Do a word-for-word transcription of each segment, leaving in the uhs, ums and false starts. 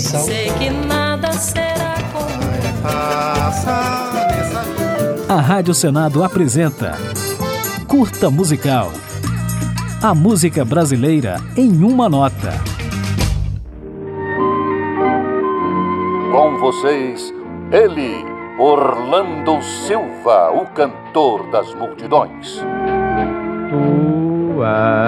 Missal. Sei que nada será como A Rádio Senado apresenta Curta Musical. A música brasileira em uma nota. Com vocês, ele, Orlando Silva, o cantor das multidões. Tu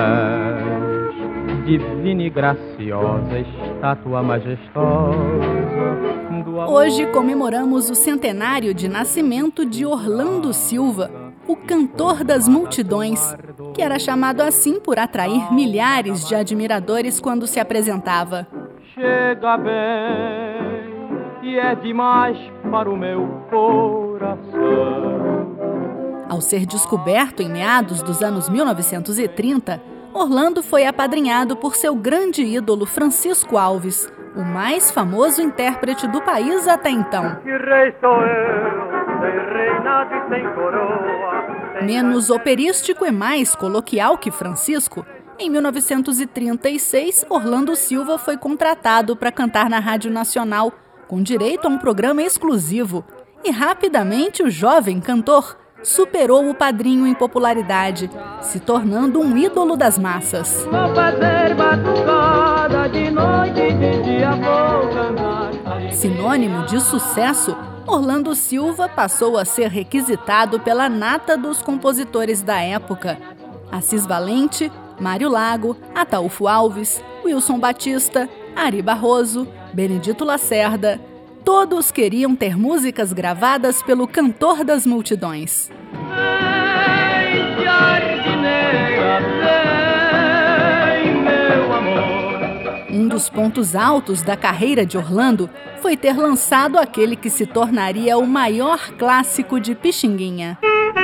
és divina e graciosa, estátua majestosa. Hoje comemoramos o centenário de nascimento de Orlando Silva, o cantor das multidões, que era chamado assim por atrair milhares de admiradores quando se apresentava. Chega bem e é demais para o meu coração. Ao ser descoberto em meados dos anos mil novecentos e trinta, Orlando foi apadrinhado por seu grande ídolo Francisco Alves, o mais famoso intérprete do país até então. Que rei sou eu, sem reinado e sem coroa. Menos operístico e mais coloquial que Francisco, em mil novecentos e trinta e seis, Orlando Silva foi contratado para cantar na Rádio Nacional, com direito a um programa exclusivo. E rapidamente o jovem cantor superou o padrinho em popularidade, se tornando um ídolo das massas. Vou fazer batucada de noite e de dia vou cantar. Sinônimo de sucesso, Orlando Silva passou a ser requisitado pela nata dos compositores da época. Assis Valente, Mário Lago, Ataúfo Alves, Wilson Batista, Ari Barroso, Benedito Lacerda. Todos queriam ter músicas gravadas pelo cantor das multidões. Vem, jardineira, vem, meu amor. Um dos pontos altos da carreira de Orlando foi ter lançado aquele que se tornaria o maior clássico de Pixinguinha.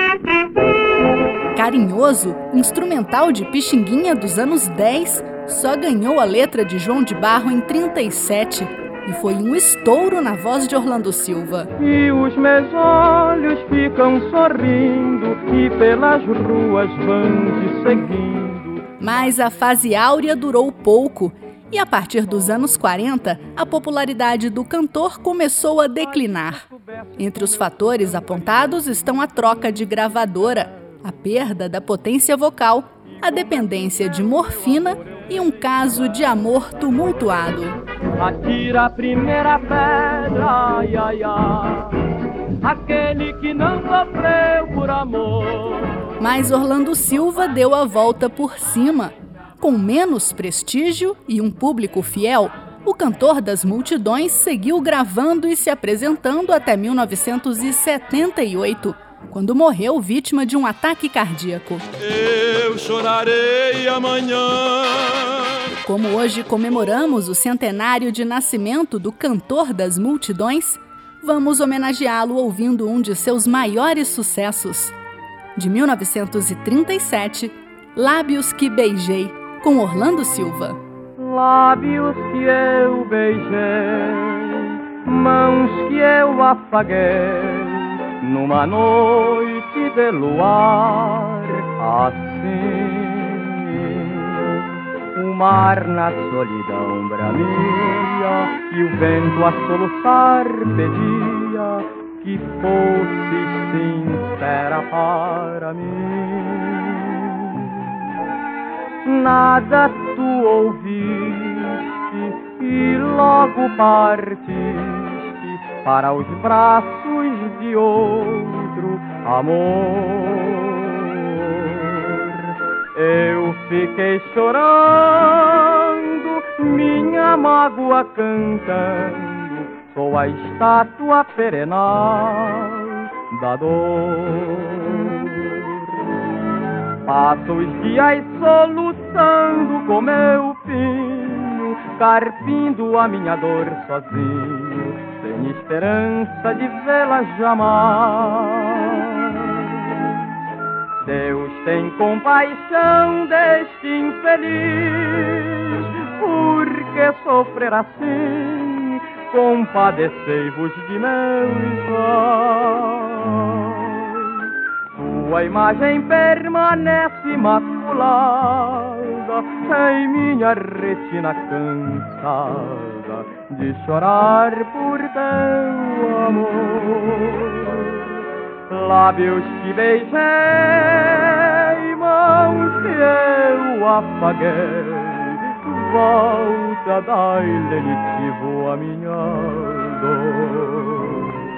Carinhoso, instrumental de Pixinguinha dos anos dez, só ganhou a letra de João de Barro em trinta e sete e foi um estouro na voz de Orlando Silva. E os meus olhos ficam sorrindo e pelas ruas vão te seguindo. Mas a fase áurea durou pouco. E a partir dos anos quarenta, a popularidade do cantor começou a declinar. Entre os fatores apontados estão a troca de gravadora, a perda da potência vocal, a dependência de morfina e um caso de amor tumultuado. Atira a primeira pedra, ai, ai, ai, aquele que não sofreu por amor. Mas Orlando Silva deu a volta por cima. Com menos prestígio e um público fiel, o cantor das multidões seguiu gravando e se apresentando até mil novecentos e setenta e oito, quando morreu vítima de um ataque cardíaco. Eu chorarei amanhã. Como hoje comemoramos o centenário de nascimento do cantor das multidões, vamos homenageá-lo ouvindo um de seus maiores sucessos. De mil novecentos e trinta e sete, Lábios que Beijei, com Orlando Silva. Lábios que eu beijei, mãos que eu afaguei, numa noite de luar, assim. O mar na solidão bramia e o vento a soluçar pedia que fosse sincera para mim. Nada tu ouviste e logo partiste para os braços de outro amor. Eu fiquei chorando, minha mágoa cantando, sou a estátua perenal da dor. Passo os dias soluçando com meu pinho, carpindo a minha dor sozinho, sem esperança de vê-la jamais. Deus tem compaixão deste infeliz, porque sofrer assim, compadecei-vos de meus olhos. Tua imagem permanece imaculada em minha retina cansada de chorar por teu amor. Lábios que beijei, mãos que eu apaguei, volta, dai lenitivo a minha dor.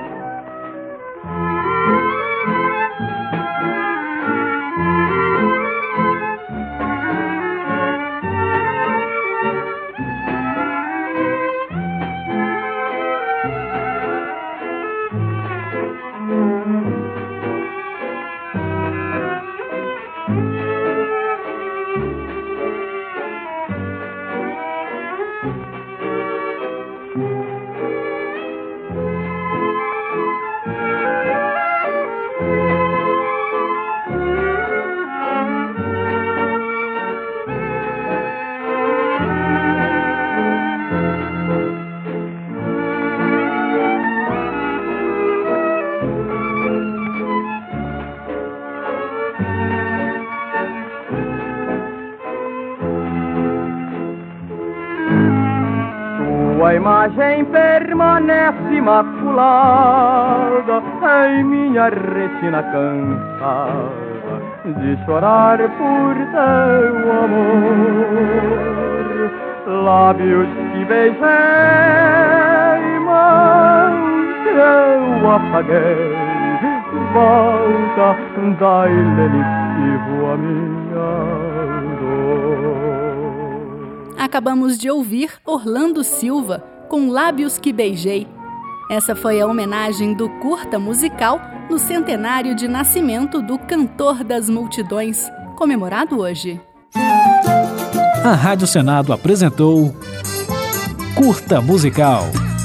Tua imagem permanece imaculada em minha retina cansada de chorar por teu amor. Lábios que beijei, mãos que eu apaguei, volta, dai lenitivo a minha dor. Acabamos de ouvir Orlando Silva, com Lábios que Beijei. Essa foi a homenagem do curta musical no centenário de nascimento do Cantor das Multidões, comemorado hoje. A Rádio Senado apresentou Curta Musical.